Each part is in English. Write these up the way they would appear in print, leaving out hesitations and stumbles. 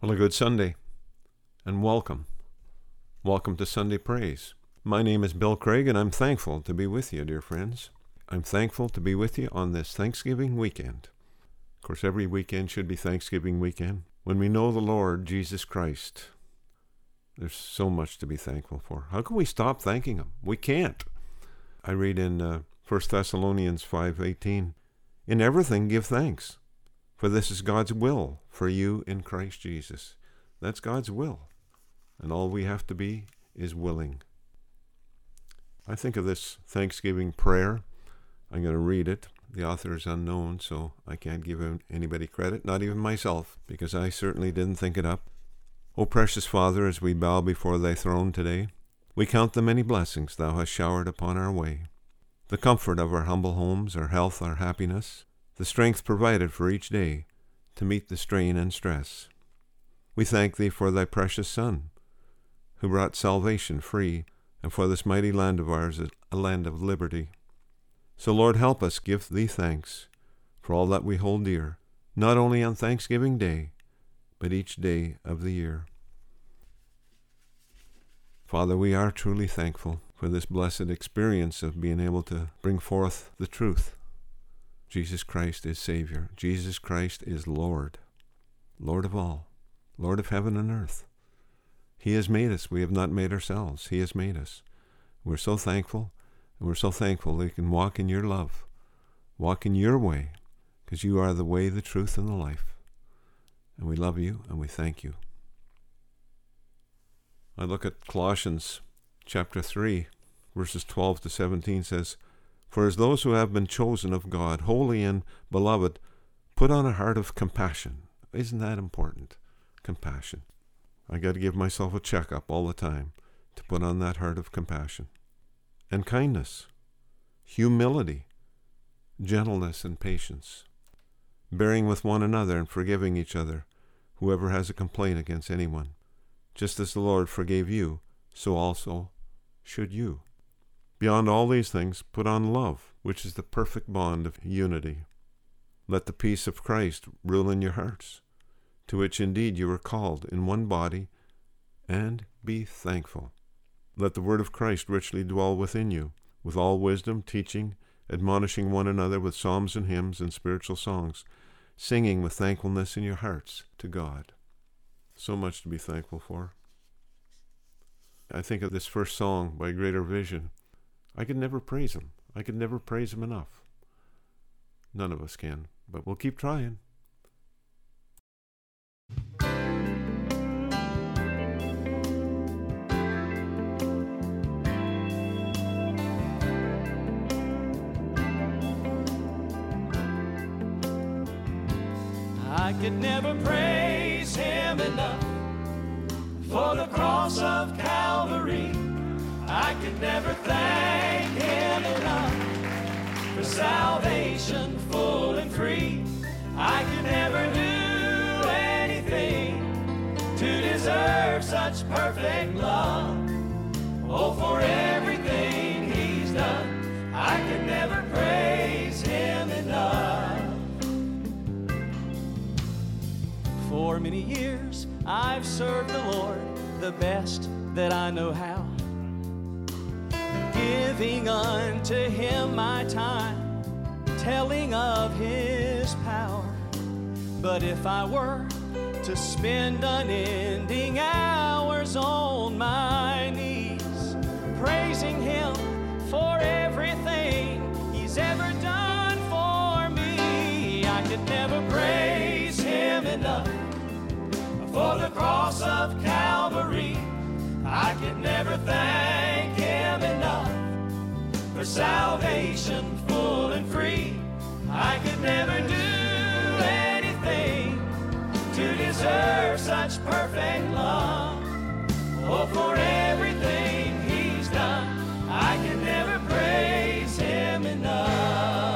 Well, a good Sunday, and welcome. Welcome to Sunday Praise. My name is Bill Craig, and I'm thankful to be with you, dear friends. I'm thankful to be with you on this Thanksgiving weekend. Of course, every weekend should be Thanksgiving weekend. When we know the Lord Jesus Christ, there's so much to be thankful for. How can we stop thanking Him? We can't. I read in 1 Thessalonians 5:18, "In everything give thanks, for this is God's will for you in Christ Jesus." That's God's will. And all we have to be is willing. I think of this Thanksgiving prayer. I'm going to read it. The author is unknown, so I can't give anybody credit, not even myself, because I certainly didn't think it up. O precious Father, as we bow before thy throne today, we count the many blessings thou hast showered upon our way. The comfort of our humble homes, our health, our happiness, the strength provided for each day to meet the strain and stress. We thank thee for thy precious Son, who brought salvation free, and for this mighty land of ours, a land of liberty. So, Lord, help us give thee thanks for all that we hold dear, not only on Thanksgiving Day, but each day of the year. Father, we are truly thankful for this blessed experience of being able to bring forth the truth. Jesus Christ is Savior. Jesus Christ is Lord, Lord of all, Lord of heaven and earth. He has made us. We have not made ourselves. He has made us. We're so thankful, and we're so thankful that we can walk in your love, walk in your way, because you are the way, the truth, and the life. And we love you, and we thank you. I look at Colossians chapter 3, verses 12 to 17 says, "For as those who have been chosen of God, holy and beloved, put on a heart of compassion." Isn't that important? Compassion. I got to give myself a checkup all the time to put on that heart of compassion. And kindness, humility, gentleness, and patience, bearing with one another and forgiving each other, whoever has a complaint against anyone. Just as the Lord forgave you, so also should you. Beyond all these things, put on love, which is the perfect bond of unity. Let the peace of Christ rule in your hearts, to which indeed you were called in one body, and be thankful. Let the word of Christ richly dwell within you, with all wisdom, teaching, admonishing one another with psalms and hymns and spiritual songs, singing with thankfulness in your hearts to God. So much to be thankful for. I think of this first song by Greater Vision. I could never praise Him. I could never praise Him enough. None of us can, but we'll keep trying. I could never praise Him enough for the cross of Calvary. I could never thank Him enough for salvation full and free. I could never do anything to deserve such perfect love. Oh, for everything He's done, I could never praise Him enough. For many years I've served the Lord the best that I know how, giving unto Him my time, telling of His power. But if I were to spend unending hours on my knees, praising Him for everything He's ever done for me, I could never praise Him enough for the cross of Calvary. I could never thank Him enough for salvation full and free. I could never do anything to deserve such perfect love. Oh, for everything He's done, I can never praise Him enough.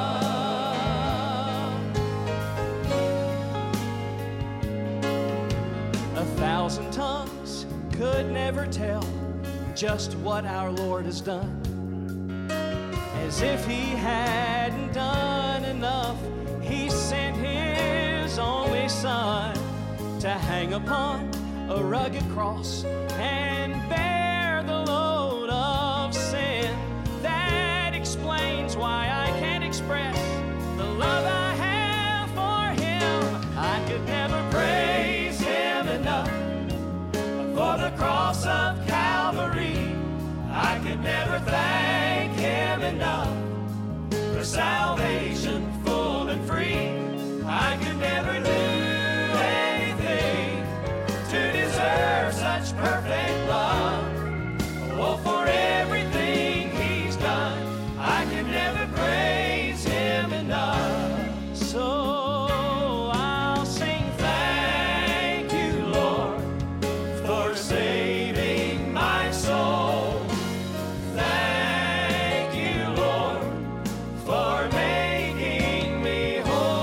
thousand tongues could never tell just what our Lord has done. As if He hadn't done enough, He sent His only Son to hang upon a rugged cross and bear the load of sin. That explains why I can't express the love I have for him. I could never praise him enough for the cross of Calvary. I could never thank him enough for salvation full and free. I could never do anything to deserve such perfect love. Oh, for everything he's done, I could never praise him enough. So I'll sing thank you, Lord, for saving my soul. Thank you, Lord, for making me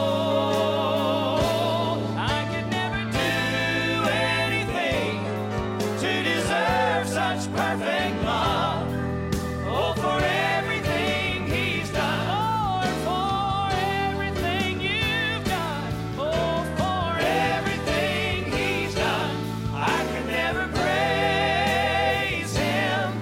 whole. I could never do anything to deserve such perfect love. Oh, for everything he's done. Oh, for everything you've done. Oh, for everything he's done. I can never praise him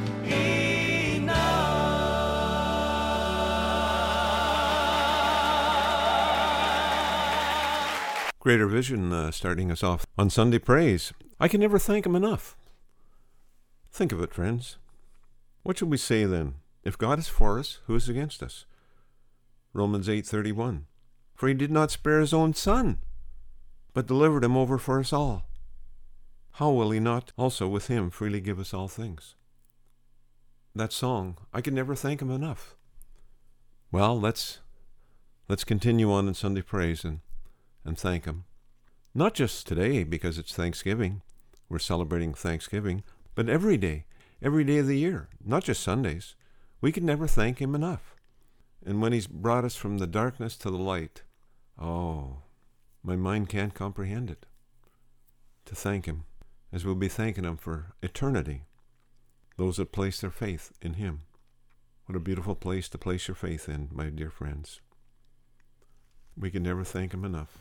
enough. Greater Vision starting us off on Sunday Praise. I can never thank him enough. Think of it, friends. What should we say then? If God is for us, who is against us? Romans 8:31. For he did not spare his own son, but delivered him over for us all. How will he not also with him freely give us all things? That song, I can never thank him enough. Well, let's continue on in Sunday Praise and thank him. Not just today because it's Thanksgiving. We're celebrating Thanksgiving, but every day of the year, not just Sundays. We can never thank him enough. And when he's brought us from the darkness to the light, oh, my mind can't comprehend it. To thank him, as we'll be thanking him for eternity. Those that place their faith in him. What a beautiful place to place your faith in, my dear friends. We can never thank him enough.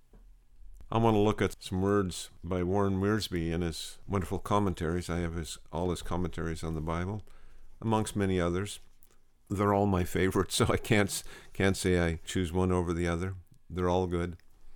I want to look at some words by Warren Wiersbe in his wonderful commentaries. I have all his commentaries on the Bible, amongst many others. They're all my favorites, so I can't say I choose one over the other. They're all good.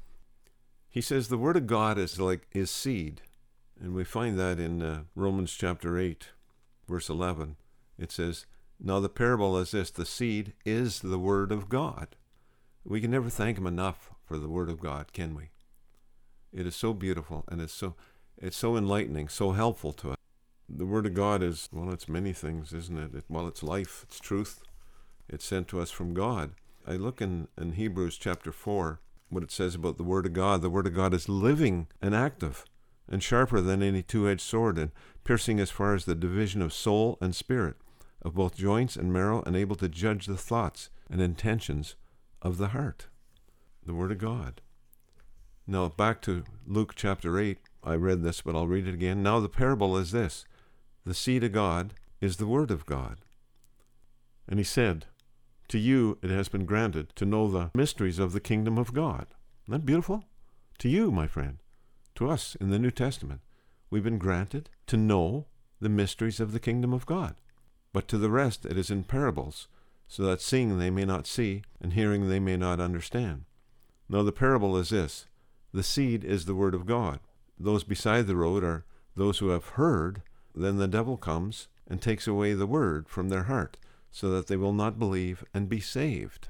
He says the Word of God is seed, and we find that in Romans chapter 8, verse 11. It says, now the parable is this, the seed is the Word of God. We can never thank him enough for the Word of God, can we? It is so beautiful, and it's so enlightening, so helpful to us. The Word of God is, well, it's many things, isn't it? It's life, it's truth. It's sent to us from God. I look in Hebrews chapter 4, what it says about the Word of God. The Word of God is living and active, and sharper than any two-edged sword, and piercing as far as the division of soul and spirit, of both joints and marrow, and able to judge the thoughts and intentions of the heart. The Word of God. Now, back to Luke chapter 8. I read this, but I'll read it again. Now the parable is this. The seed of God is the Word of God. And he said, to you it has been granted to know the mysteries of the kingdom of God. Isn't that beautiful? To you, my friend. To us in the New Testament. We've been granted to know the mysteries of the kingdom of God. But to the rest it is in parables, so that seeing they may not see, and hearing they may not understand. Now the parable is this. The seed is the Word of God. Those beside the road are those who have heard. Then the devil comes and takes away the word from their heart, so that they will not believe and be saved.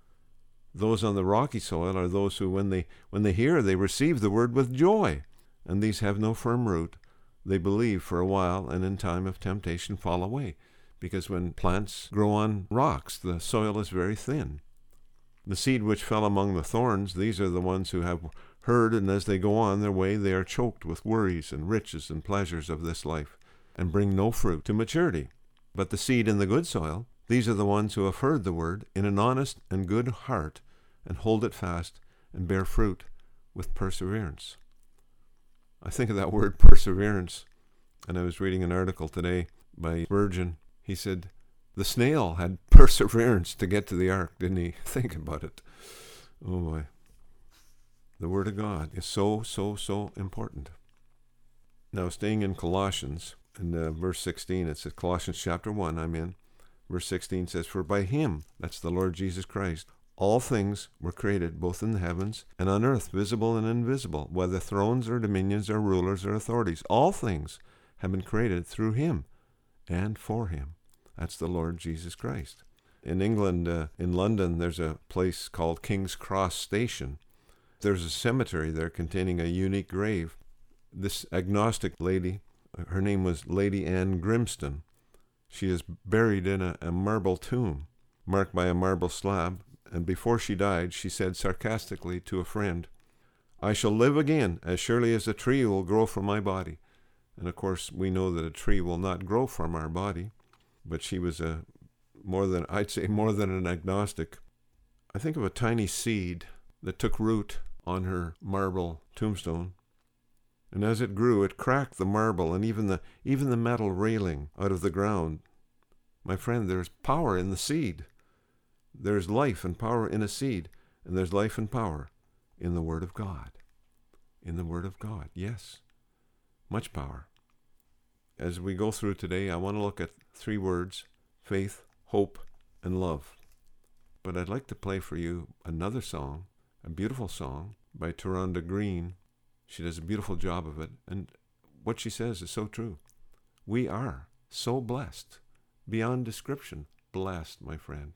Those on the rocky soil are those who, when they hear, they receive the word with joy. And these have no firm root. They believe for a while, and in time of temptation fall away. Because when plants grow on rocks, the soil is very thin. The seed which fell among the thorns, these are the ones who have heard, and as they go on their way, they are choked with worries and riches and pleasures of this life, and bring no fruit to maturity. But the seed in the good soil, these are the ones who have heard the word in an honest and good heart, and hold it fast, and bear fruit with perseverance. I think of that word perseverance, and I was reading an article today by Spurgeon. He said, the snail had perseverance to get to the ark, didn't he? Think about it. Oh boy. The Word of God is so, so, so important. Now, staying in Colossians, in verse 16, it says, Colossians chapter 1, I'm in. Verse 16 says, For by him, that's the Lord Jesus Christ, all things were created, both in the heavens and on earth, visible and invisible, whether thrones or dominions or rulers or authorities. All things have been created through him and for him. That's the Lord Jesus Christ. In England, in London, there's a place called King's Cross Station. There's a cemetery there containing a unique grave. This agnostic lady, her name was Lady Anne Grimston. She is buried in a marble tomb marked by a marble slab, and before she died, she said sarcastically to a friend, I shall live again as surely as a tree will grow from my body. And of course, we know that a tree will not grow from our body, but she was more than an agnostic. I think of a tiny seed that took root on her marble tombstone. And as it grew, it cracked the marble and even the metal railing out of the ground. My friend, there's power in the seed. There's life and power in a seed, and there's life and power in the Word of God. In the Word of God, yes. Much power. As we go through today, I want to look at 3 words: faith, hope, and love. But I'd like to play for you another song, a beautiful song by Tyrone Green. She does a beautiful job of it, and what she says is so true. We are so blessed, beyond description blessed, my friend.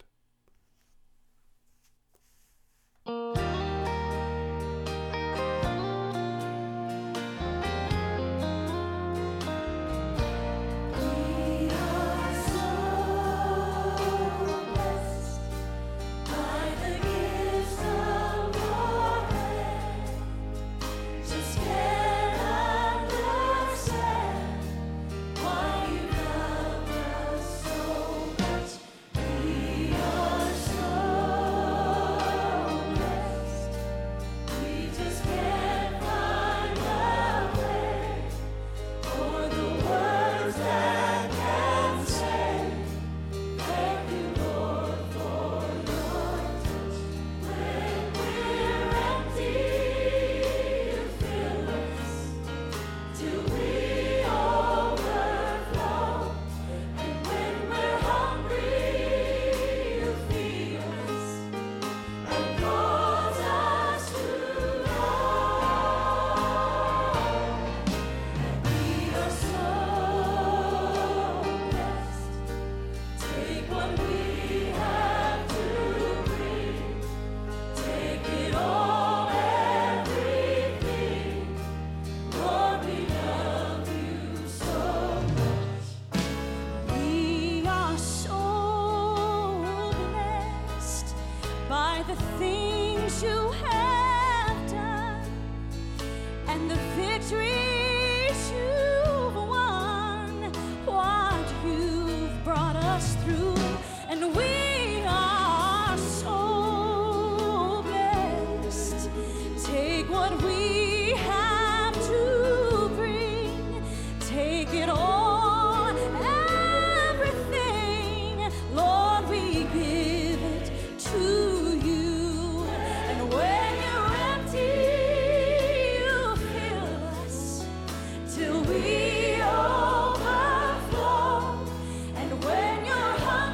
Till we overflow, and when you're hungry,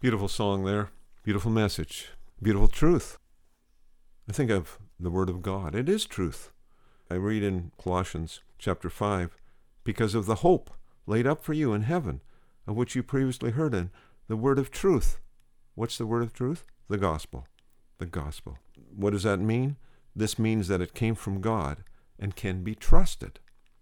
Beautiful song there. Beautiful message. Beautiful truth. I think of the Word of God. It is truth. I read in Colossians chapter 5, because of the hope laid up for you in heaven, of which you previously heard in the word of truth. What's the word of truth? The gospel. The gospel. What does that mean? This means that it came from God and can be trusted.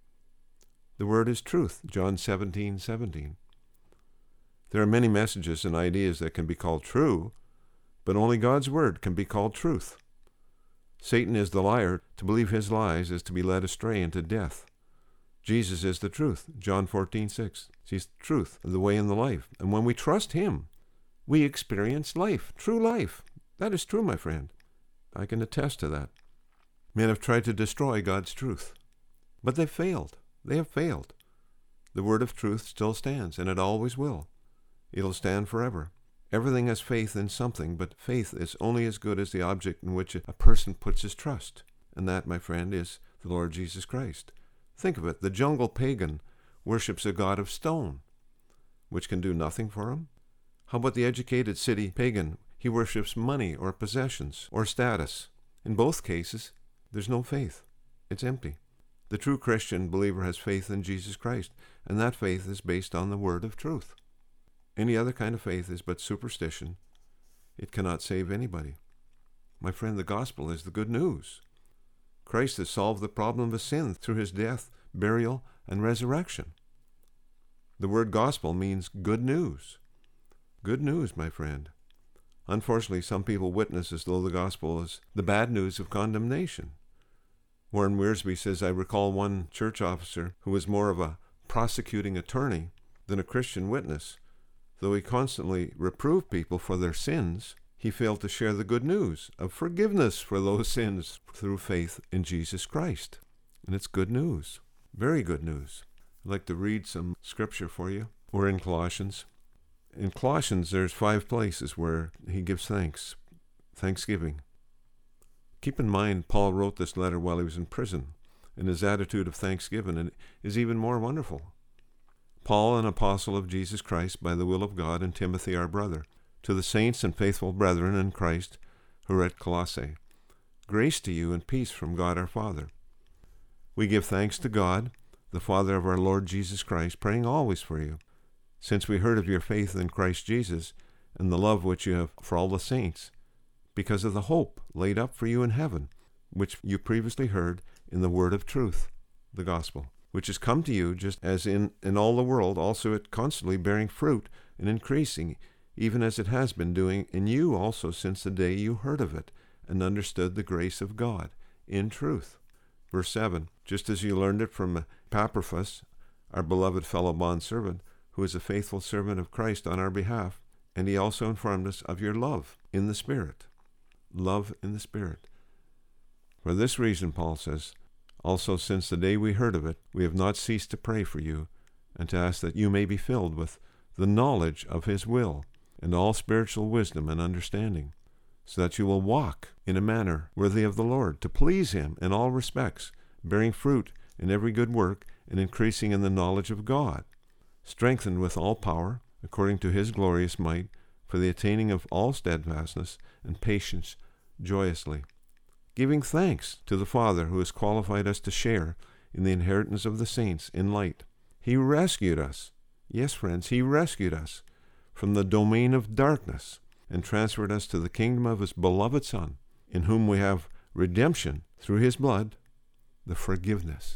The word is truth. John 17:17. There are many messages and ideas that can be called true, but only God's word can be called truth. Satan is the liar. To believe his lies is to be led astray into death. Jesus is the truth. John 14:6. He's the truth, the way, and the life. And when we trust him, we experience life, true life. That is true, my friend. I can attest to that. Men have tried to destroy God's truth, but they've failed. They have failed. The word of truth still stands, and it always will. It'll stand forever. Everything has faith in something, but faith is only as good as the object in which a person puts his trust. And that, my friend, is the Lord Jesus Christ. Think of it. The jungle pagan worships a god of stone, which can do nothing for him. How about the educated city pagan? He worships money or possessions or status. In both cases, there's no faith. It's empty. The true Christian believer has faith in Jesus Christ, and that faith is based on the word of truth. Any other kind of faith is but superstition. It cannot save anybody. My friend, the gospel is the good news. Christ has solved the problem of sin through his death, burial, and resurrection. The word gospel means good news. Good news, my friend. Unfortunately, some people witness as though the gospel is the bad news of condemnation. Warren Wiersbe says, I recall one church officer who was more of a prosecuting attorney than a Christian witness. Though he constantly reproved people for their sins, he failed to share the good news of forgiveness for those sins through faith in Jesus Christ. And it's good news. Very good news. I'd like to read some scripture for you. We're in Colossians. In Colossians, there's 5 places where he gives thanks. Thanksgiving. Keep in mind, Paul wrote this letter while he was in prison, and his attitude of thanksgiving is even more wonderful. Paul, an apostle of Jesus Christ by the will of God, and Timothy, our brother, to the saints and faithful brethren in Christ who are at Colossae, grace to you and peace from God our Father. We give thanks to God, the Father of our Lord Jesus Christ, praying always for you, since we heard of your faith in Christ Jesus and the love which you have for all the saints, because of the hope laid up for you in heaven, which you previously heard in the word of truth, the gospel, which has come to you just as in all the world, also it constantly bearing fruit and increasing, even as it has been doing in you also since the day you heard of it and understood the grace of God in truth. Verse 7, just as you learned it from Epaphras, our beloved fellow bondservant, who is a faithful servant of Christ on our behalf, and he also informed us of your love in the Spirit. Love in the Spirit. For this reason, Paul says, also since the day we heard of it, we have not ceased to pray for you and to ask that you may be filled with the knowledge of his will and all spiritual wisdom and understanding, so that you will walk in a manner worthy of the Lord, to please him in all respects, bearing fruit in every good work and increasing in the knowledge of God, strengthened with all power, according to his glorious might, for the attaining of all steadfastness and patience joyously, giving thanks to the Father who has qualified us to share in the inheritance of the saints in light. He rescued us. Yes, friends, he rescued us from the domain of darkness and transferred us to the kingdom of his beloved Son, in whom we have redemption through his blood, the forgiveness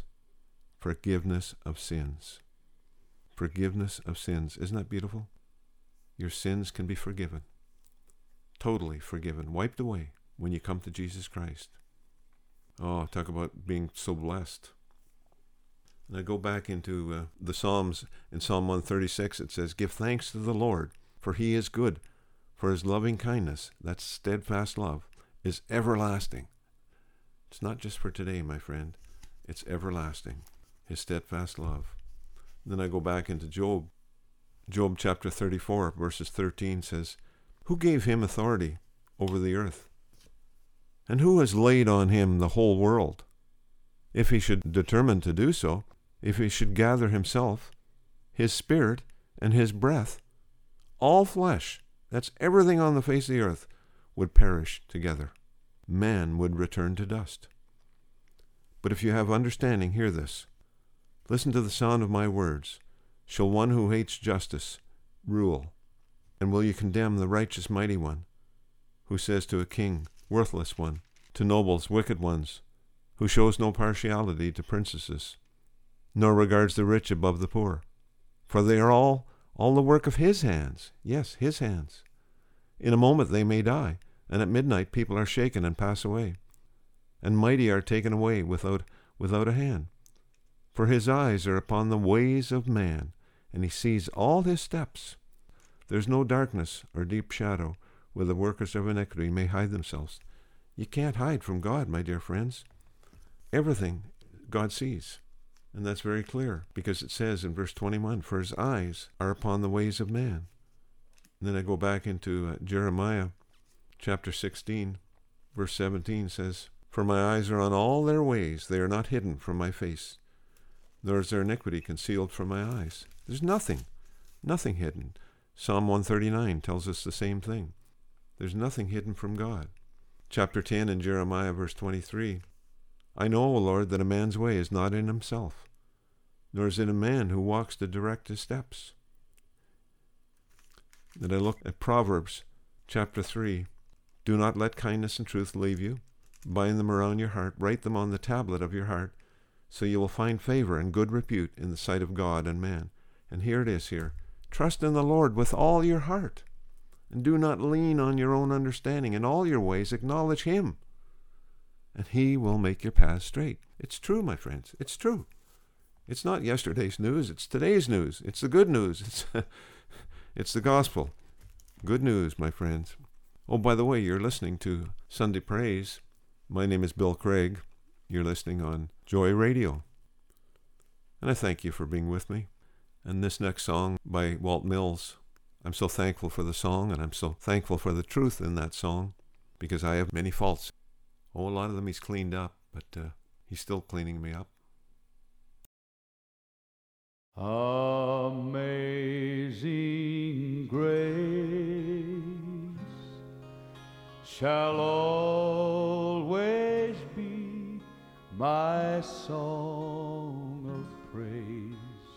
of sins. Forgiveness of sins. Isn't that beautiful? Your sins can be forgiven. Totally forgiven. Wiped away when you come to Jesus Christ. Oh, talk about being so blessed. And I go back into the Psalms. In Psalm 136, it says, give thanks to the Lord, for he is good, for his loving kindness, that steadfast love, is everlasting. It's not just for today, my friend. It's everlasting. His steadfast love. Then I go back into Job. Job chapter 34, verses 13 says, who gave him authority over the earth? And who has laid on him the whole world? If he should determine to do so, if he should gather himself, his spirit, and his breath, all flesh That's everything on the face of the earth would perish together. Man would return to dust. But if you have understanding, hear this. Listen to the sound of my words. Shall one who hates justice rule? And will you condemn the righteous mighty one, who says to a king, worthless one, to nobles, wicked ones, who shows no partiality to princesses, nor regards the rich above the poor? For they are all the work of his hands. Yes, his hands. In a moment they may die, and at midnight people are shaken and pass away, and mighty are taken away without a hand. For his eyes are upon the ways of man, and he sees all his steps. There's no darkness or deep shadow where the workers of iniquity may hide themselves. You can't hide from God, my dear friends. Everything God sees. And that's very clear, because it says in verse 21, for his eyes are upon the ways of man. And then I go back into Jeremiah chapter 16, verse 17 says, for my eyes are on all their ways, they are not hidden from my face, nor is their iniquity concealed from my eyes. There's nothing hidden. Psalm 139 tells us the same thing. There's nothing hidden from God. Chapter 10 in Jeremiah, verse 23, I know, O Lord, that a man's way is not in himself, nor is it a man who walks to direct his steps. Then I look at Proverbs chapter 3. Do not let kindness and truth leave you. Bind them around your heart. Write them on the tablet of your heart, so you will find favor and good repute in the sight of God and man. And here it is here. Trust in the Lord with all your heart, and do not lean on your own understanding. In all your ways acknowledge him, and he will make your paths straight. It's true, my friends. It's true. It's not yesterday's news. It's today's news. It's the good news. It's the gospel. Good news, my friends. Oh, by the way, you're listening to Sunday Praise. My name is Bill Craig. You're listening on Joy Radio. And I thank you for being with me. And this next song by Walt Mills, I'm so thankful for the song, and I'm so thankful for the truth in that song, because I have many faults. Oh, a lot of them he's cleaned up, but he's still cleaning me up. Amazing grace shall always be my song of praise,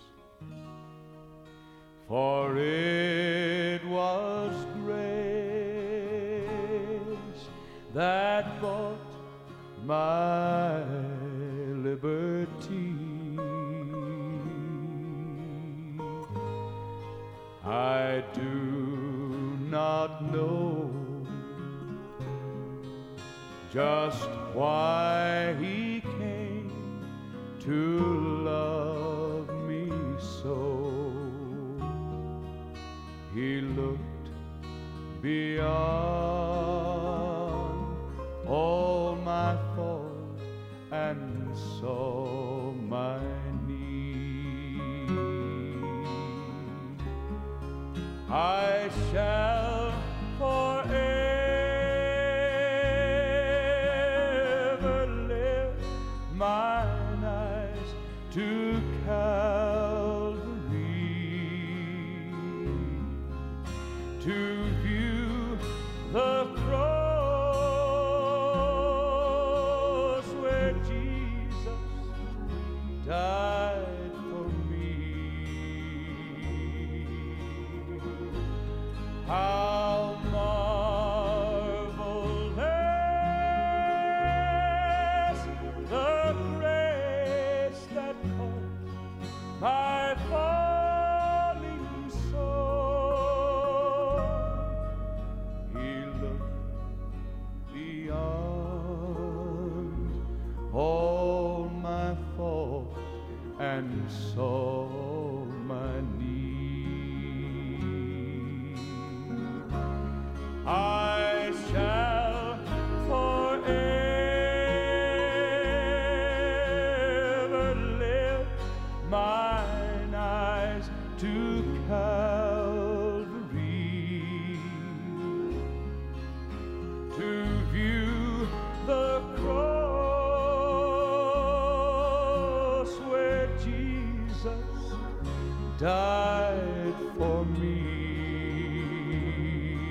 for it was grace that bought my liberty. I do not know just why he came to love me so. He looked beyond all my fault and saw my need. I shall forever lift mine eyes to Calvary, to view the cross where Jesus died for me. How marvelous the grace that caught my falling soul. He looked beyond all my fault and saw my need. I shall forever lift mine eyes to Calvary, to view the cross where Jesus died for me.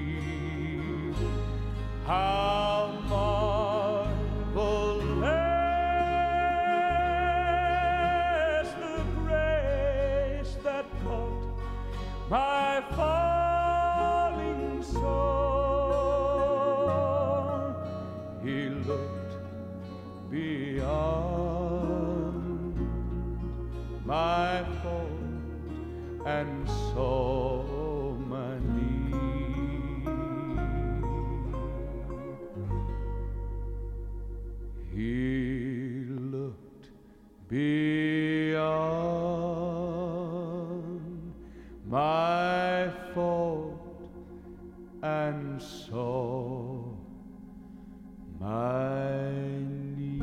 beyond my fault, and saw my need.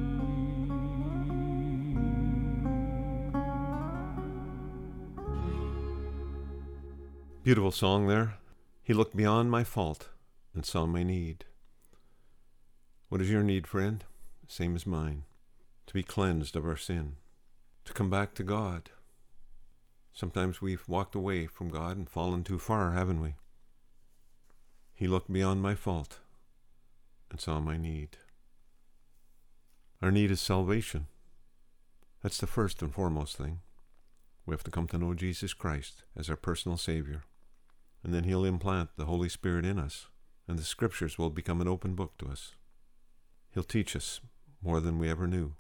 Beautiful song there. He looked beyond my fault and saw my need. What is your need, friend? Same as mine. To be cleansed of our sin. To come back to God. Sometimes we've walked away from God and fallen too far, haven't we? He looked beyond my fault and saw my need. Our need is salvation. That's the first and foremost thing. We have to come to know Jesus Christ as our personal Savior. And then He'll implant the Holy Spirit in us, and the Scriptures will become an open book to us. He'll teach us more than we ever knew.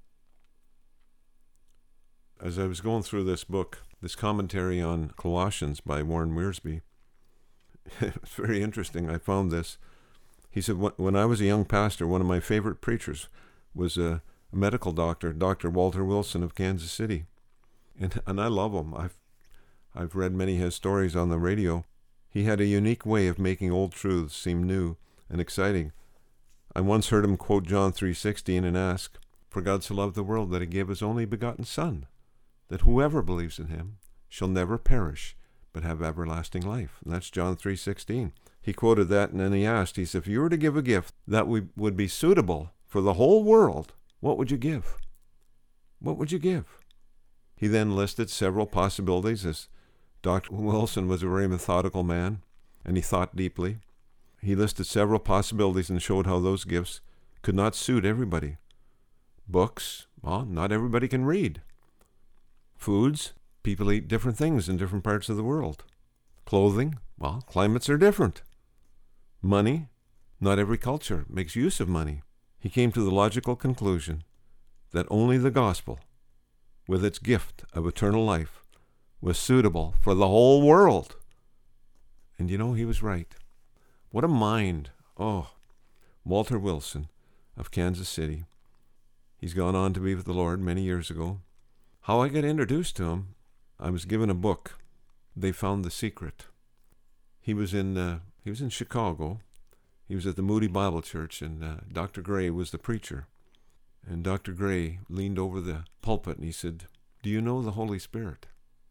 As I was going through this book, this commentary on Colossians by Warren Wiersbe, it's very interesting. I found this. He said, when I was a young pastor, one of my favorite preachers was a medical doctor, Dr. Walter Wilson of Kansas City. And I love him. I've read many of his stories on the radio. He had a unique way of making old truths seem new and exciting. I once heard him quote John 3:16 and ask, "For God so loved the world that He gave His only begotten Son, that whoever believes in Him shall never perish, but have everlasting life." And that's John 3:16. He quoted that, and then he asked, he said, if you were to give a gift that would be suitable for the whole world, what would you give? What would you give? He then listed several possibilities, as Dr. Wilson was a very methodical man, and he thought deeply. He listed several possibilities and showed how those gifts could not suit everybody. Books, well, not everybody can read. Foods, people eat different things in different parts of the world. Clothing, well, climates are different. Money, not every culture makes use of money. He came to the logical conclusion that only the gospel, with its gift of eternal life, was suitable for the whole world. And you know, he was right. What a mind. Oh, Walter Wilson of Kansas City. He's gone on to be with the Lord many years ago. How I got introduced to him, I was given a book. They Found the Secret. He was in Chicago. He was at the Moody Bible Church, and Dr. Gray was the preacher. And Dr. Gray leaned over the pulpit and he said, "Do you know the Holy Spirit?"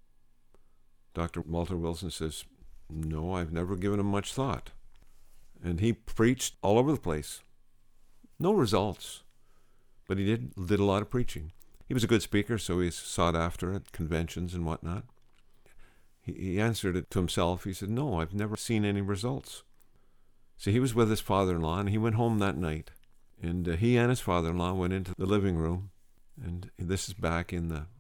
Dr. Walter Wilson says, "No, I've never given him much thought." And he preached all over the place. No results, but he did a lot of preaching. He was a good speaker, so he's sought after at conventions and whatnot. He answered it to himself. He said, "No, I've never seen any results." So he was with his father-in-law, and he went home that night. And he and his father-in-law went into the living room. And this is back in the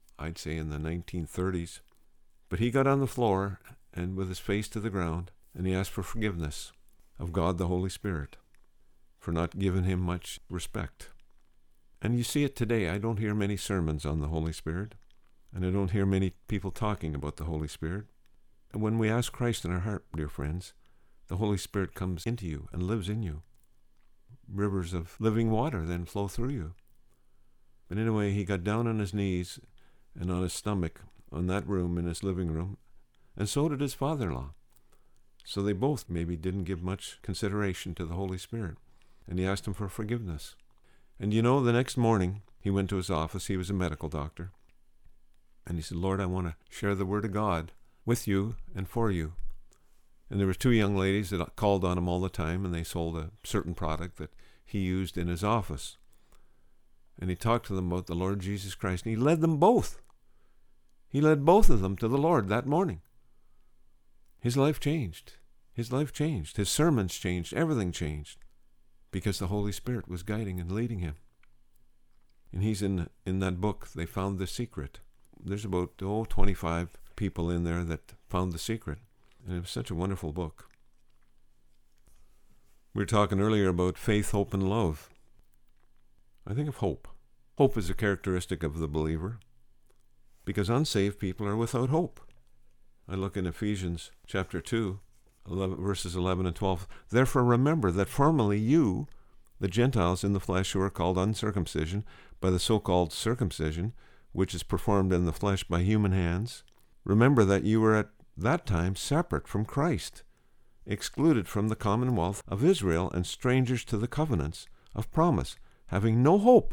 1930s. But he got on the floor, and with his face to the ground, and he asked for forgiveness of God the Holy Spirit for not giving him much respect. And you see it today. I don't hear many sermons on the Holy Spirit. And I don't hear many people talking about the Holy Spirit. And when we ask Christ in our heart, dear friends, the Holy Spirit comes into you and lives in you. Rivers of living water then flow through you. But anyway, he got down on his knees and on his stomach on that room in his living room, and so did his father-in-law. So they both maybe didn't give much consideration to the Holy Spirit. And he asked him for forgiveness. And you know, the next morning, he went to his office. He was a medical doctor. And he said, "Lord, I want to share the Word of God with you and for you." And there were two young ladies that called on him all the time, and they sold a certain product that he used in his office. And he talked to them about the Lord Jesus Christ, and he led them both. He led both of them to the Lord that morning. His life changed. His life changed. His sermons changed. Everything changed because the Holy Spirit was guiding and leading him. And he's in that book, They Found the Secret. There's about 25 people in there that found the secret. And it was such a wonderful book. We were talking earlier about faith, hope, and love. I think of hope. Hope is a characteristic of the believer because unsaved people are without hope. I look in Ephesians chapter 2, verses 11 and 12. "Therefore remember that formerly you, the Gentiles in the flesh who are called uncircumcision by the so-called circumcision, which is performed in the flesh by human hands. Remember that you were at that time separate from Christ, excluded from the commonwealth of Israel and strangers to the covenants of promise, having no hope,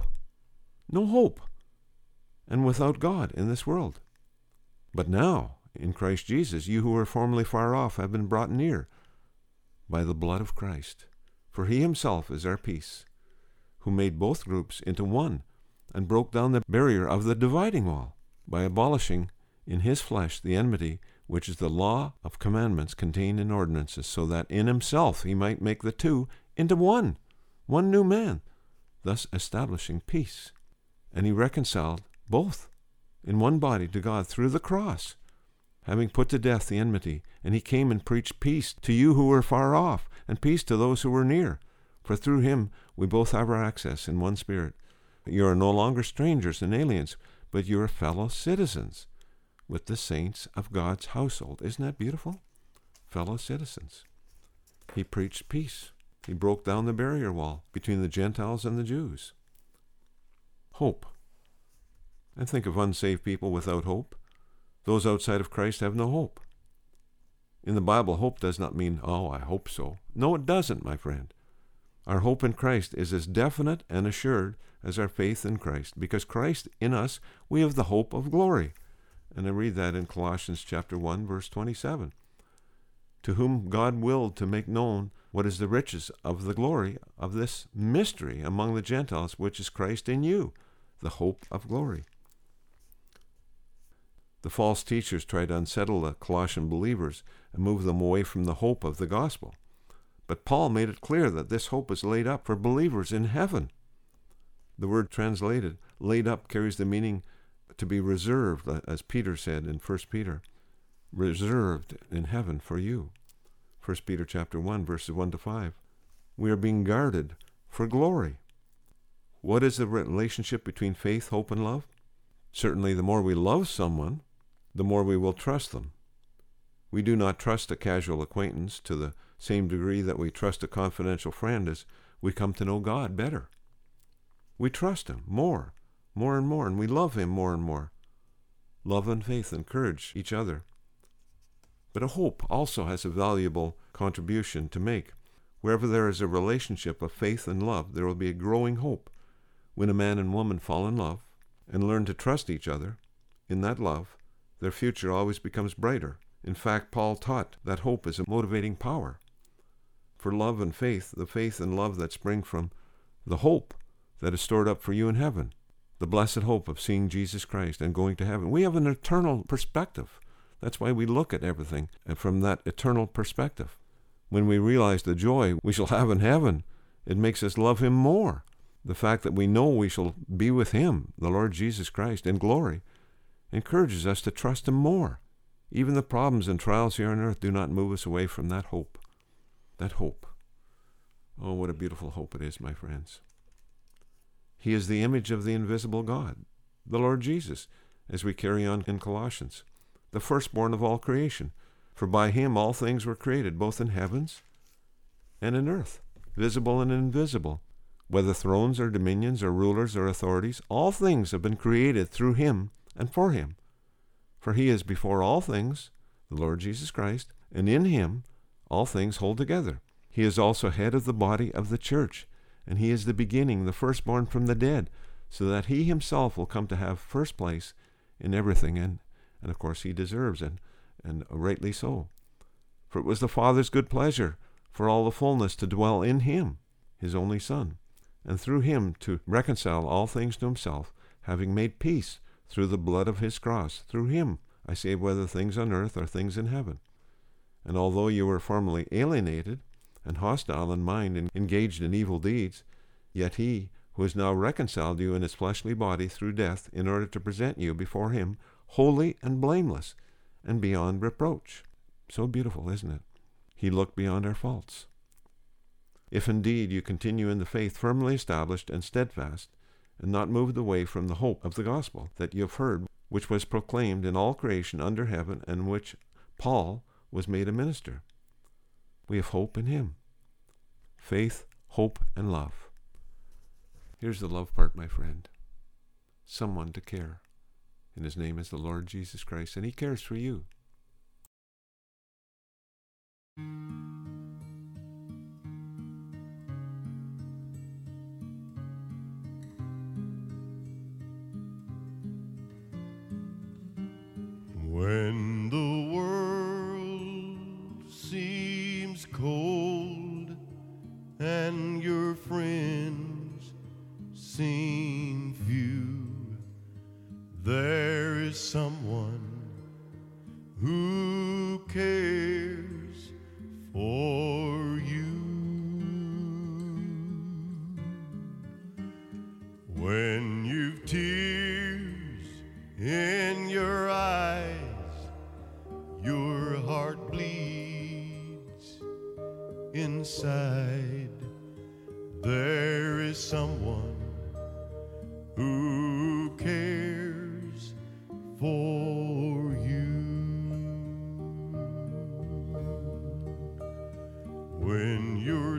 and without God in this world. But now, in Christ Jesus, you who were formerly far off have been brought near by the blood of Christ. For he himself is our peace, who made both groups into one and broke down the barrier of the dividing wall by abolishing in his flesh the enmity, which is the law of commandments contained in ordinances, so that in himself he might make the two into one new man, thus establishing peace. And he reconciled both in one body to God through the cross, having put to death the enmity. And he came and preached peace to you who were far off, and peace to those who were near. For through him we both have our access in one spirit. You are no longer strangers and aliens, but you are fellow citizens with the saints of God's household. Isn't that beautiful? Fellow citizens. He preached peace. He broke down the barrier wall between the Gentiles and the Jews. Hope. And think of unsaved people without hope. Those outside of Christ have no hope. In the Bible, hope does not mean, oh, I hope so. No, it doesn't, my friend. Our hope in Christ is as definite and assured as our faith in Christ, because Christ in us, we have the hope of glory. And I read that in Colossians chapter 1, verse 27. To whom God willed to make known what is the riches of the glory of this mystery among the Gentiles, which is Christ in you, the hope of glory. The false teachers tried to unsettle the Colossian believers and move them away from the hope of the gospel. But Paul made it clear that this hope is laid up for believers in heaven. The word translated, laid up, carries the meaning to be reserved, as Peter said in 1 Peter, reserved in heaven for you. 1 Peter chapter 1, verses 1 to 5. We are being guarded for glory. What is the relationship between faith, hope, and love? Certainly, the more we love someone, the more we will trust them. We do not trust a casual acquaintance to the same degree that we trust a confidential friend as we come to know God better. We trust him more and more, and we love him more and more. Love and faith encourage each other. But a hope also has a valuable contribution to make. Wherever there is a relationship of faith and love, there will be a growing hope. When a man and woman fall in love and learn to trust each other in that love, their future always becomes brighter. In fact, Paul taught that hope is a motivating power. For love and faith, the faith and love that spring from the hope that is stored up for you in heaven, the blessed hope of seeing Jesus Christ and going to heaven. We have an eternal perspective. That's why we look at everything from that eternal perspective. When we realize the joy we shall have in heaven, it makes us love him more. The fact that we know we shall be with him, the Lord Jesus Christ, in glory, encourages us to trust him more. Even the problems and trials here on earth do not move us away from that hope. That hope. Oh, what a beautiful hope it is, my friends. He is the image of the invisible God, the Lord Jesus, as we carry on in Colossians, the firstborn of all creation. For by him all things were created, both in heavens and in earth, visible and invisible. Whether thrones or dominions or rulers or authorities, all things have been created through him and for him. For he is before all things, the Lord Jesus Christ, and in him all things hold together. He is also head of the body of the church, and he is the beginning, the firstborn from the dead, so that he himself will come to have first place in everything, and of course he deserves it, and rightly so. For it was the Father's good pleasure for all the fullness to dwell in him, his only Son, and through him to reconcile all things to himself, having made peace through the blood of his cross. Through him, I say, whether things on earth or things in heaven. And although you were formerly alienated and hostile in mind and engaged in evil deeds, yet he who has now reconciled you in his fleshly body through death, in order to present you before him holy and blameless and beyond reproach. So beautiful, isn't it? He looked beyond our faults. If indeed you continue in the faith firmly established and steadfast, and not moved away from the hope of the gospel that you have heard, which was proclaimed in all creation under heaven, and which Paul was made a minister. We have hope in him. Faith, hope, and love. Here's the love part, my friend. Someone to care. And his name is the Lord Jesus Christ, and he cares for you. When the world seems cold and your friends seem few, there is someone who cares for you. When you've tears in your eyes, your heart bleeds inside, there is someone who cares for you. When your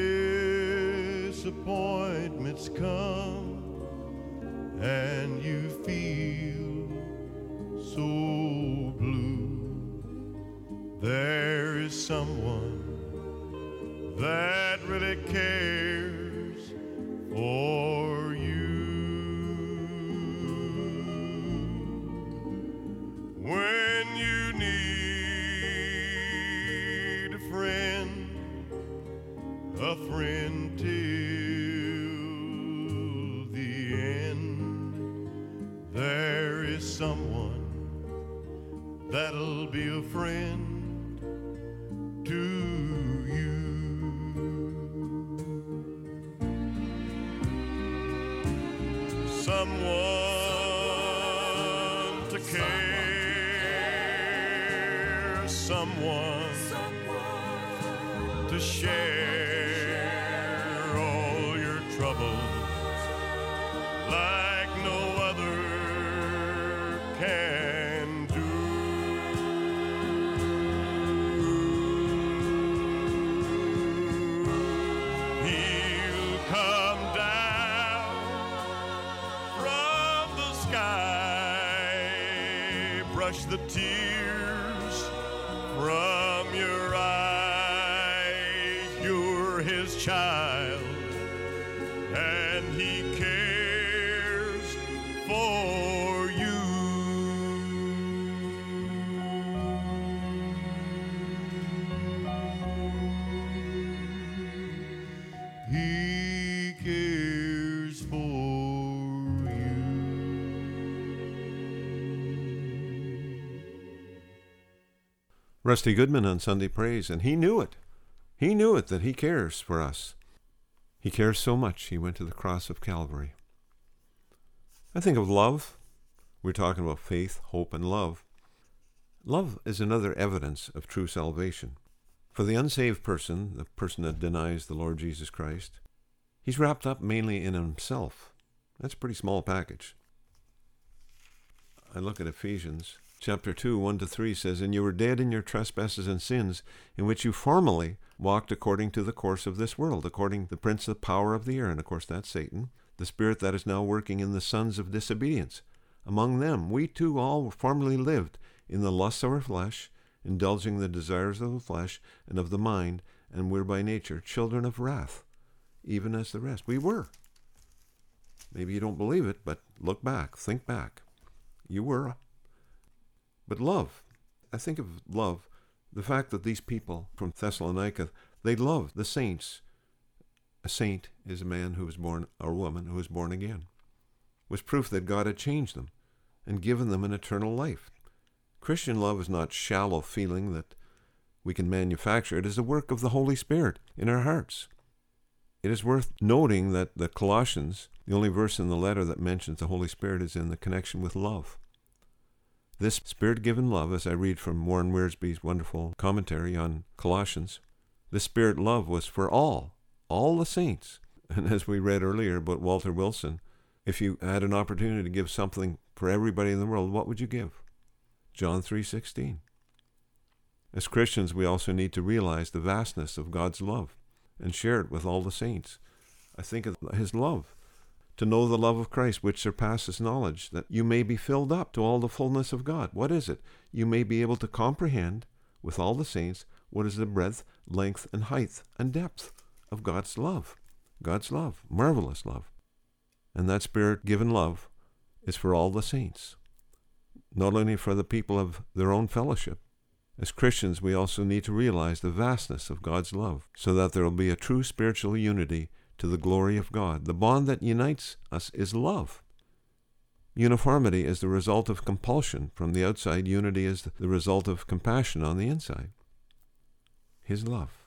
disappointments come and you feel so blue, there is someone that really cares for you. When you need a friend till the end, there is someone that'll be a friend to you. Someone to care, someone to share all your troubles like no other can do. He'll come down from the sky, brush the tears from your eyes. You're his child, and he cares for you. He cares for you. Rusty Goodman on Sunday Praise, and he knew it. He knew it, that he cares for us. He cares so much, he went to the cross of Calvary. I think of love. We're talking about faith, hope, and love. Love is another evidence of true salvation. For the unsaved person, the person that denies the Lord Jesus Christ, he's wrapped up mainly in himself. That's a pretty small package. I look at Ephesians chapter 2, 1-3 says, "And you were dead in your trespasses and sins, in which you formerly walked according to the course of this world, according to the prince of the power of the air," and of course that's Satan, "the spirit that is now working in the sons of disobedience. Among them we too all formerly lived in the lusts of our flesh, indulging the desires of the flesh and of the mind, and were by nature children of wrath, even as the rest." We were. Maybe you don't believe it, but look back, think back. You were. But love, I think of love, the fact that these people from Thessalonica, they loved the saints. A saint is a man who was born, or a woman who was born again, was proof that God had changed them and given them an eternal life. Christian love is not shallow feeling that we can manufacture. It is the work of the Holy Spirit in our hearts. It is worth noting that the Colossians, the only verse in the letter that mentions the Holy Spirit, is in the connection with love. This Spirit-given love, as I read from Warren Wiersbe's wonderful commentary on Colossians, this Spirit love was for all the saints. And as we read earlier about Walter Wilson, if you had an opportunity to give something for everybody in the world, what would you give? John 3:16. As Christians, we also need to realize the vastness of God's love and share it with all the saints. I think of his love. to know the love of Christ, which surpasses knowledge, that you may be filled up to all the fullness of God. What is it? You may be able to comprehend with all the saints what is the breadth, length, and height, and depth of God's love. God's love, marvelous love. And that Spirit-given love is for all the saints, not only for the people of their own fellowship. As Christians, we also need to realize the vastness of God's love, so that there will be a true spiritual unity to the glory of God. The bond that unites us is love. Uniformity is the result of compulsion from the outside. Unity is the result of compassion on the inside. His love.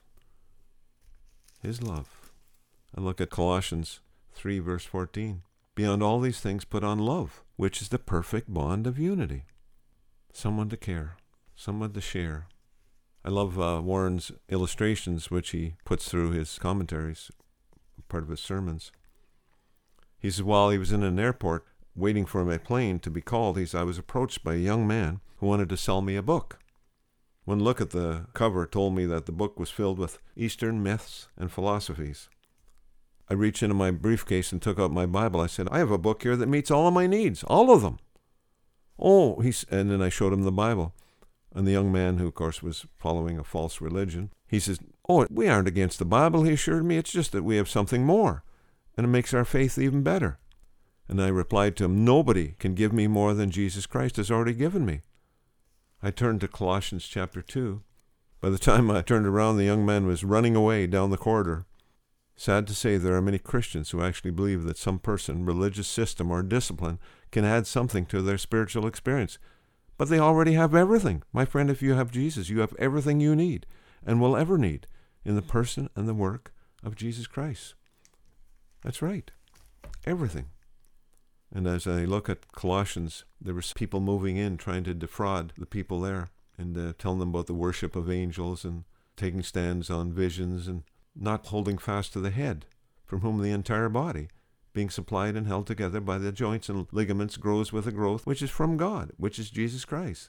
His love. I look at Colossians 3, verse 14. Beyond all these things, put on love, which is the perfect bond of unity. Someone to care, someone to share. I love Warren's illustrations, which he puts through his commentaries, part of his sermons. He says, while he was in an airport waiting for my plane to be called, he said, I was approached by a young man who wanted to sell me a book. One look at the cover told me that the book was filled with Eastern myths and philosophies. I reached into my briefcase and took out my Bible. I said, I have a book here that meets all of my needs, all of them. Oh, and then I showed him the Bible. And the young man, who of course was following a false religion, he says, oh, we aren't against the Bible, he assured me. It's just that we have something more, and it makes our faith even better. And I replied to him, nobody can give me more than Jesus Christ has already given me. I turned to Colossians chapter 2. By the time I turned around, the young man was running away down the corridor. Sad to say, there are many Christians who actually believe that some person, religious system, or discipline can add something to their spiritual experience. But they already have everything. My friend, if you have Jesus, you have everything you need and will ever need in the person and the work of Jesus Christ. That's right. Everything. And as I look at Colossians, there were people moving in trying to defraud the people there and telling them about the worship of angels and taking stands on visions and not holding fast to the head, from whom the entire body, being supplied and held together by the joints and ligaments, grows with a growth which is from God, which is Jesus Christ.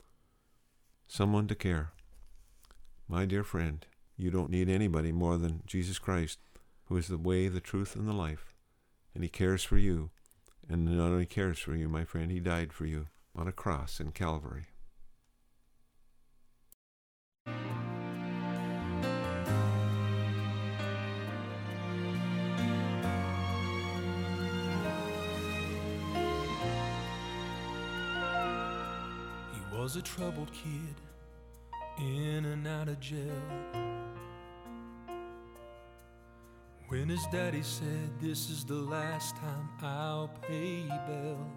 Someone to care. My dear friend, you don't need anybody more than Jesus Christ, who is the way, the truth, and the life. And he cares for you. And not only cares for you, my friend, he died for you on a cross in Calvary. He was a troubled kid, in and out of jail. When his daddy said, this is the last time I'll pay bail.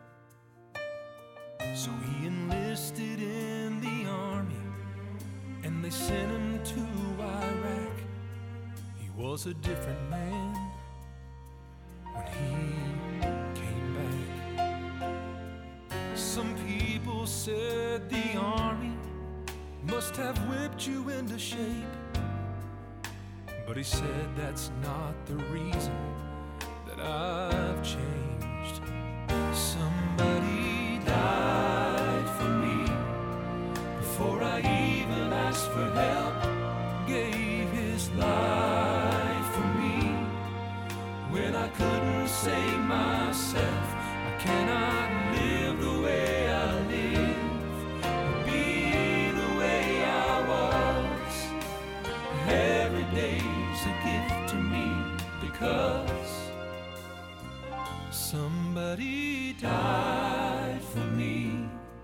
So he enlisted in the army, and they sent him to Iraq. He was a different man when he came back. Some people said the army must have whipped you into shape. But he said, that's not the reason that I've changed. Somebody died for me before I even asked for help. Gave his life for me when I couldn't save myself. I cannot live the way I live, or be the way I was. Every day a gift to me, because somebody died for me.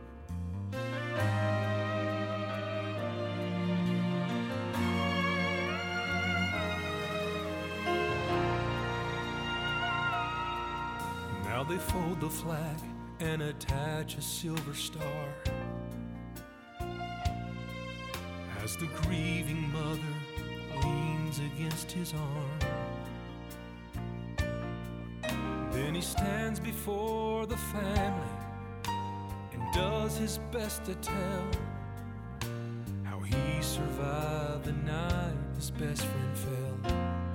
Now they fold the flag and attach a silver star as the grieving mother leans against his arm. Then he stands before the family and does his best to tell how he survived the night his best friend fell.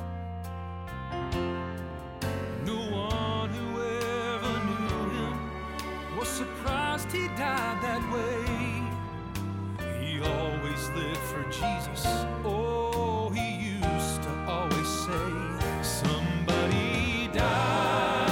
No one who ever knew him was surprised he died that way. He always lived for Jesus. Oh, he used to always say, somebody died.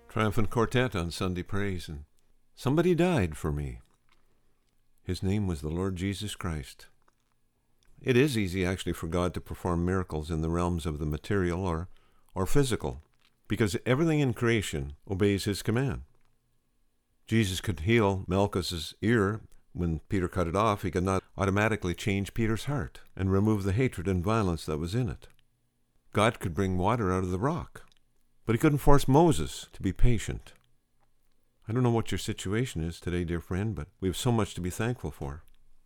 Triumphant Quartet on Sunday Praise, and somebody died for me. His name was the Lord Jesus Christ. It is easy actually for God to perform miracles in the realms of the material or physical, because everything in creation obeys his command. Jesus could heal Malchus's ear when Peter cut it off. He could not automatically change Peter's heart and remove the hatred and violence that was in it. God could bring water out of the rock, but he couldn't force Moses to be patient. I don't know what your situation is today, dear friend, but we have so much to be thankful for.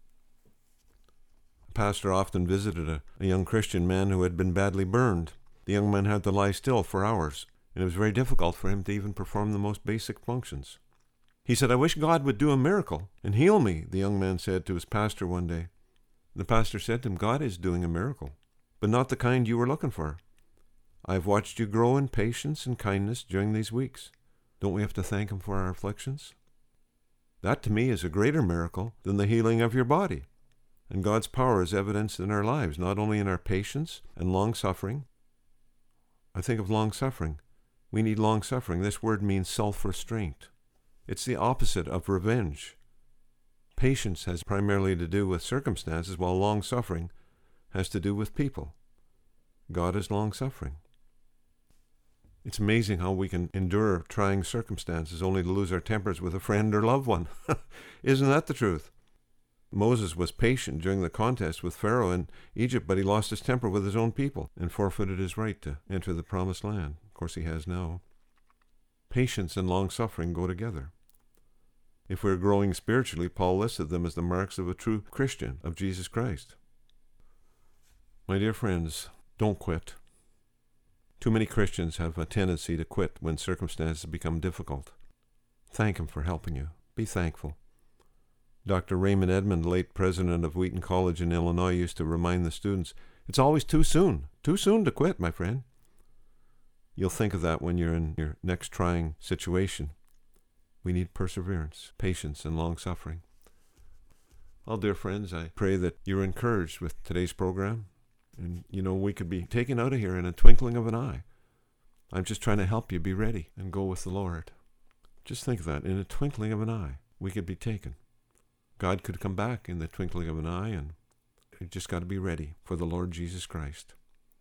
A pastor often visited a young Christian man who had been badly burned. The young man had to lie still for hours, and it was very difficult for him to even perform the most basic functions. He said, "I wish God would do a miracle and heal me," the young man said to his pastor one day. The pastor said to him, "God is doing a miracle, but not the kind you were looking for. I've watched you grow in patience and kindness during these weeks. Don't we have to thank him for our afflictions? That to me is a greater miracle than the healing of your body. And God's power is evidenced in our lives, not only in our patience and long-suffering. I think of long-suffering. We need long-suffering. This word means self-restraint. It's the opposite of revenge. Patience has primarily to do with circumstances, while long-suffering has to do with people. God is long-suffering. It's amazing how we can endure trying circumstances only to lose our tempers with a friend or loved one. Isn't that the truth? Moses was patient during the contest with Pharaoh in Egypt, but he lost his temper with his own people and forfeited his right to enter the promised land. Of course, he has now. Patience and long-suffering go together. If we're growing spiritually, Paul listed them as the marks of a true Christian of Jesus Christ. My dear friends, don't quit. Too many Christians have a tendency to quit when circumstances become difficult. Thank him for helping you. Be thankful. Dr. Raymond Edmond, late president of Wheaton College in Illinois, used to remind the students, it's always too soon to quit, my friend. You'll think of that when you're in your next trying situation. We need perseverance, patience, and long-suffering. Well, dear friends, I pray that you're encouraged with today's program. And, we could be taken out of here in a twinkling of an eye. I'm just trying to help you be ready and go with the Lord. Just think of that. In a twinkling of an eye, we could be taken. God could come back in the twinkling of an eye, and you just got to be ready for the Lord Jesus Christ.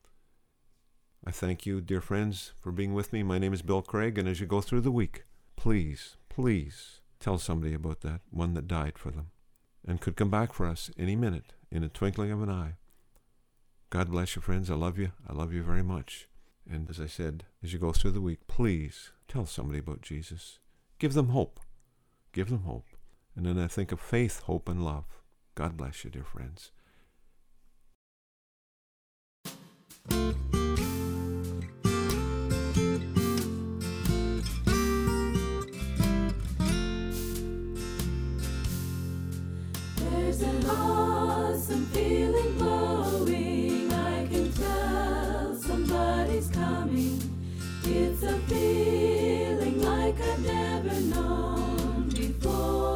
I thank you, dear friends, for being with me. My name is Bill Craig, and as you go through the week, please tell somebody about that one that died for them and could come back for us any minute in a twinkling of an eye. God bless you, friends. I love you. I love you very much. And as I said, as you go through the week, please tell somebody about Jesus. Give them hope. Give them hope. And then I think of faith, hope, and love. God bless you, dear friends. There's an awesome feeling blowing. I can tell somebody's coming. It's a feeling like I've never known before.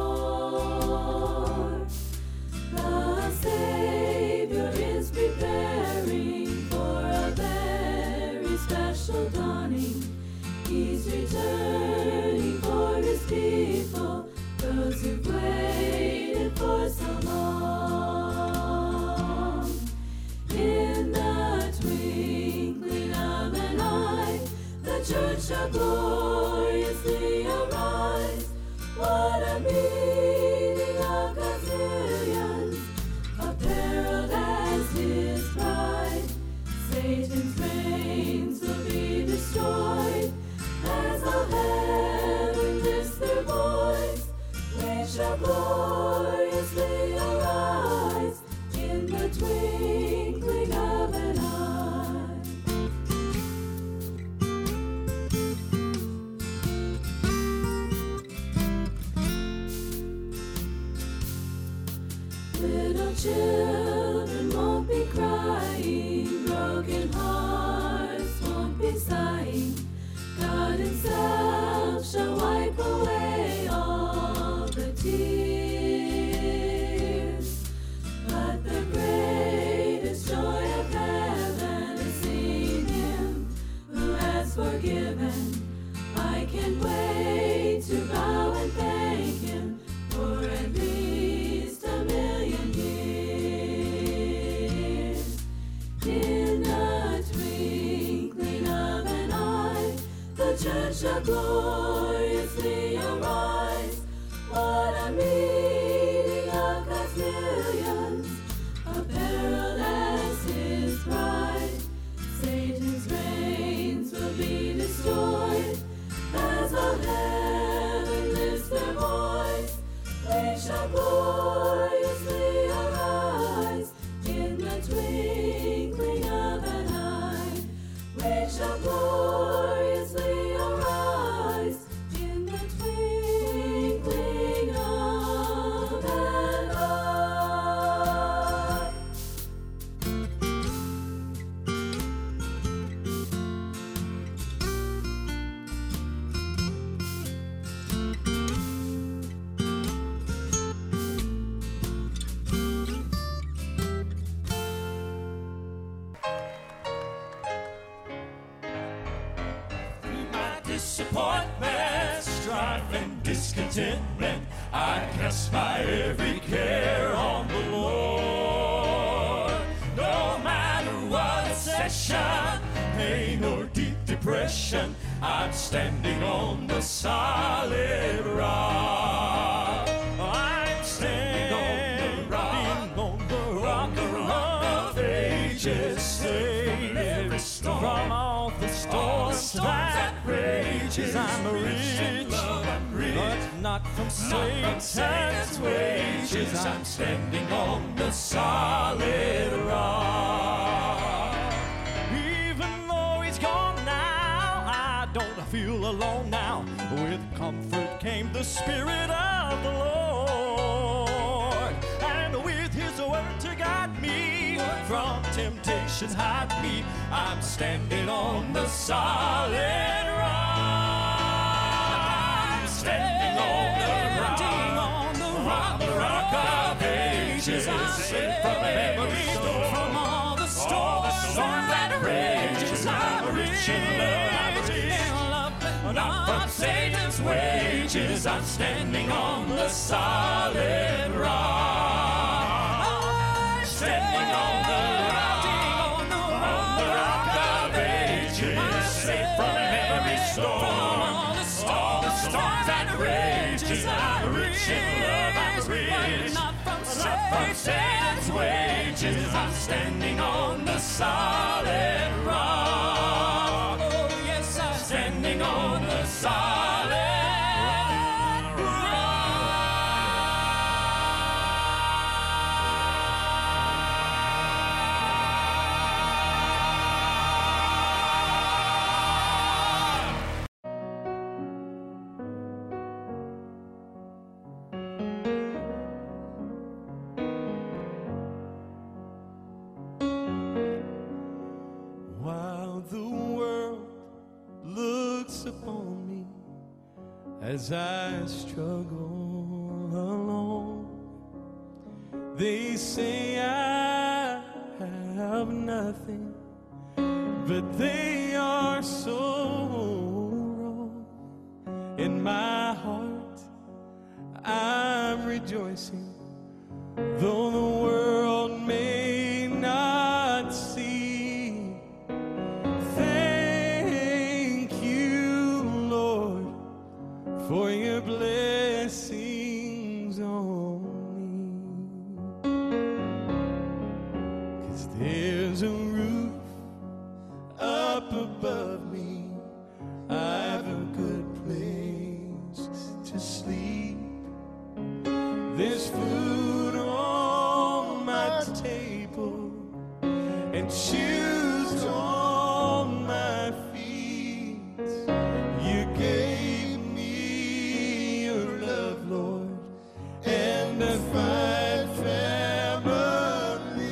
The Savior is preparing for a very special dawning. He's returning for his people, those who've waited for so long. In the twinkling of an eye, the church shall gloriously arise. What a meeting of God's millions, apparelled as his bride. Satan's reigns will be destroyed as all heaven lifts their voice. They shall gloriously arise in the twinkling of an eye. Little children won't be crying, broken hearts won't be sighing. God himself shall wipe away all the tears. But the greatest joy of heaven is seeing him who has forgiven. I can discontentment, I cast my every care on the Lord. No matter what session, pain or deep depression, I'm standing on the solid rock. I'm standing on the rock of ages, saved from all the storms that rages. I'm rich, but not from Satan's wages. I'm standing on the solid rock. Even though he's gone now, I don't feel alone now. With comfort came the Spirit of the Lord, and with His word to guide me from temptation's hide me, I'm standing on the solid rock. I'm standing on the rock of ages, saved from every storm, from all the storms that rages. I'm rich in love, not from Satan's wages. I'm standing on the solid rock. I'm standing on the rock of ages, saved from every storm, all the storms that rages. I'm rich in love, I'm rich, not from Satan's wages. I'm standing on the solid rock. Oh yes, I'm standing on the solid rock. While the world looks upon me as I struggle alone, they say I have nothing, but they are so wrong. In my heart I'm rejoicing, though the world may not see. Thank you, Lord, for your blessings on me. 'Cause there's a roof up above me, I've a good place to sleep. There's food on my table and shoes on my feet. You gave me your love, Lord, and a fine family.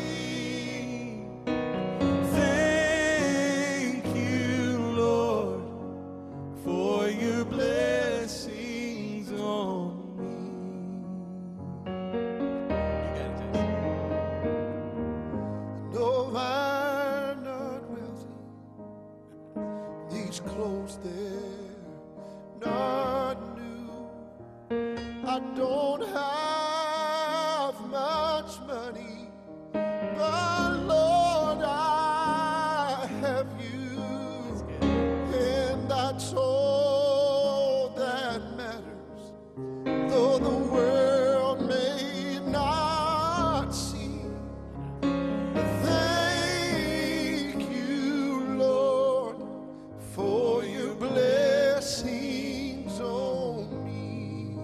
Thank you, Lord, for your blessings on me. No, I'm not wealthy. These clothes, they're not new. I don't have much money, but Lord, I have you, and that's all that matters. Though the world may not see. Thank you, Lord, for your blessings on me.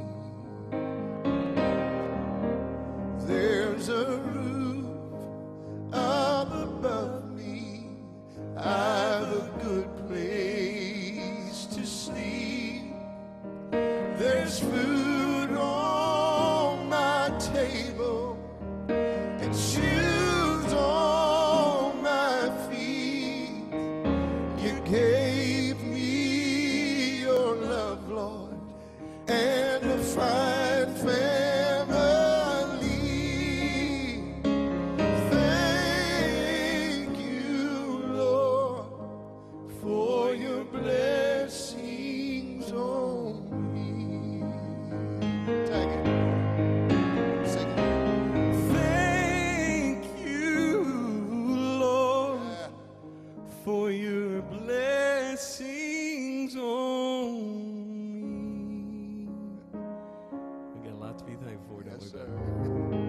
There's a roof up above me, I've a good place to sleep. There's food on my table and shoes on my feet. You gave me your love, Lord, and a fine family. Thank you, Lord, for your blessings on me. lot to be thankful for, don't Yes, we, sir. baby?